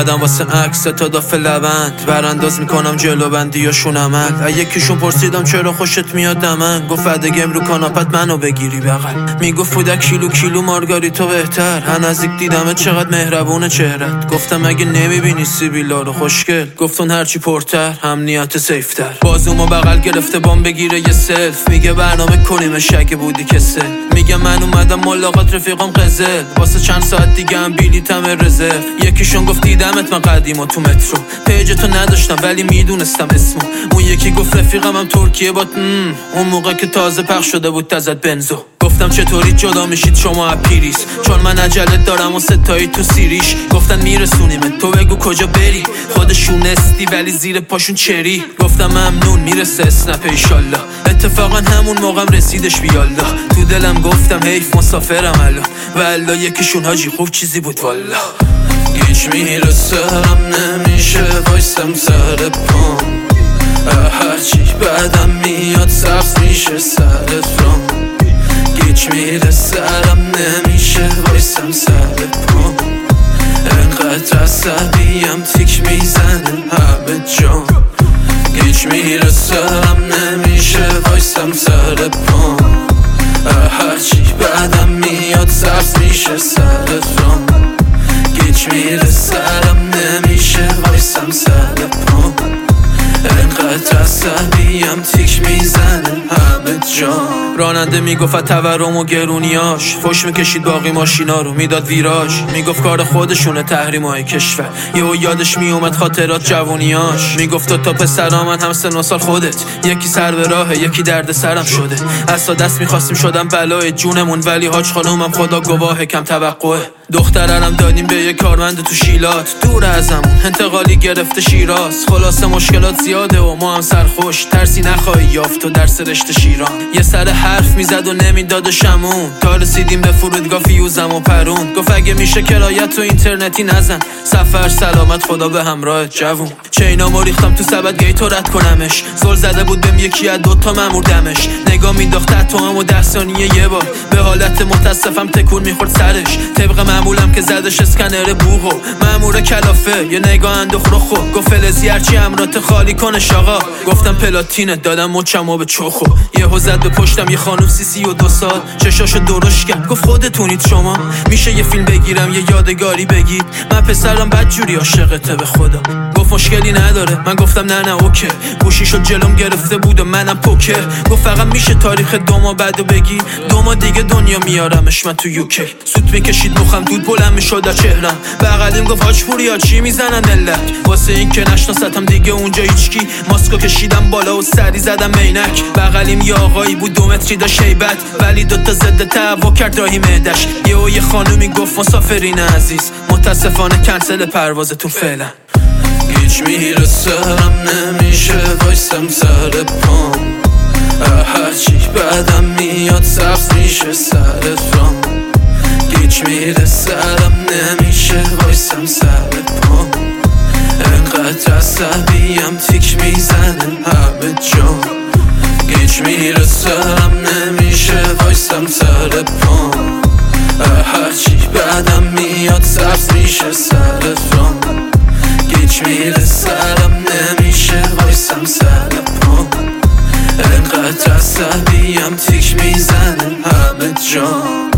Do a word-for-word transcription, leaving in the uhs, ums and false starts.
اومدم واسه عکس تا داف لبند برانداز میکنم جلو بندیاشون عمل. یکیشون پرسیدم چرا خوشت میاد دمن، گفت فدگم رو کاناپت منو بگیری بغل. میگفت بودک کیلو کیلو مارگاریتو بهتر، هن نزدیک دیدمت چقدر مهربونه چهرت. گفتم اگه نمیبینی سیبیلا رو خوشگل، گفتون هرچی پرتر هم نیت سیفتر. بازومو بغل گرفته بام بگیره یه سلف، میگه برنامه کنیمش اگه بودی کسل. میگه من اومدم ملاقات رفیقام قزل، واسه چند ساعت دیگه هم بیلیتم رزرو. یکیشون گفت دیدمت من قدیما تو مترو، پیجتو نداشتم ولی میدونستم اسمو. اون یکی گفت رفیقم هم ترکیه بات، اون موقع که تازه پخش شده بود تزد بنزو. گفتم چطوری جدا میشید شما اپیریس، چون من عجله دارم و ستایی تو سیریش. گفتن میرسونیمت تو بگو کجا بری، خودشون استی ولی زیر پاشون چری. گفتم ممنون میرسه اسنپ ایشالله، اتفاقا همون موقعم رسیدش بیالله. تو دلم گفتم حیف مسافرم الان، والا یکیشون حاجی خوب چیزی بود والا. گیج میرسم نمیشه وایسم سر پام، هرچی بعدم میاد سبز میشه سر فرام. گیج میرسم نمیشه وایسم سر پام، انقدر عصبیم تیک میزنم همه جام. گیج میرسم نمیشه وایسم سر پام، هرچی بعدم میاد سبز میشه سر فرام. گیج میرسم نمیشه وایسم سر پام، انقدر عصبیم تیک میزنم همه جام. راننده میگفت تورم و گرونیاش، فش میکشید باقی ماشینا رو میداد ویراژ. میگفت کار خودشونه تحریمای کشور، یهو یادش میومد خاطرات جوونیاش. میگفت تا پسرا من هم سن و سال خودت، یکی سر به راهه یکی درد سرم شده. از دست میخواستیم شدم بلای جونمون، ولی حاج خانومم خدا گواه کم توقعه. دخترم دادیم به یه کارمند تو شیلات، دور ازمون انتقالی گرفته شیراز. خلاصه مشکلات زیاده و ما هم سرخوش، ترسی نخواهی یافت و درس رشته شیران. یه سر حرف میزد و نمیداد شمون، تا رسیدیم به فرودگاه فیوزم و پرون. گفت اگه میشه کرایت تو اینترنتی نزن، سفر سلامت خدا به همراه جوون. چینامو ریختم تو سبد گیتو رد کنمش، زل زده بود بهم یکی از دوتا مامور دمش. نگاه مینداخت تو هم و ده ثانیه یه بار، به حالت متاسفم تکون میخورد سرش. طبق معمولم که زدش اسکنر بوغو، مامور کلافه یه نگاه انداخت رخو. گفت فلزی هرچی امرات خالی کنش آقا. گفتم پلاتینت دادم مچمو به چخو. یهو زد به پشتم یه خانوم سی سی و دو سال، چشاشو درشت کرد گفت خودتونید شما، میشه یه فیلم بگیرم یه یادگاری بگید. من پسرم بدجوری عاشقته به خدا. گفت مشکلی نداره، من گفتم نه نه اوکی. گوشیشو جلوم گرفته بود و منم پوکر. گفت فقط میشه تاریخ دو ماه بعدو بگی، دو ماه دیگه دنیا میارمش من تو یوکی. سوت میکشید مخم دود بلند میشد از چهرم، بغلیم گفت حاج پوریا چی میزنن ملت. واسه این که نشناستم دیگه اونجا هیچکی، ماسکو کشیدم بالا و سری زدم عینک. بغلیم یه آقایی بود دو متری داشت هیبت، ولی دوتا ضد تهوع کرد راهی معدش. یهو یه خانومی گفت مسافرین عزیز متاسفانه کنسل پروازتون فعلا. گیج میرسم نمیشه وایسم سر پام، هرچی بعدم میاد سبز میشه سر فرام. گیج میرسم نمیشه وایسم سر پام، انقدر عصبیم تیک میزنم همه جام. گیج میرسم نمیشه وایسم سر پام، هرچی بعدم میاد سبز میشه سر فرام. گیج میرسم نمیشه وایسم سر پام، انقدر عصبیم تیک میزنم همه جام.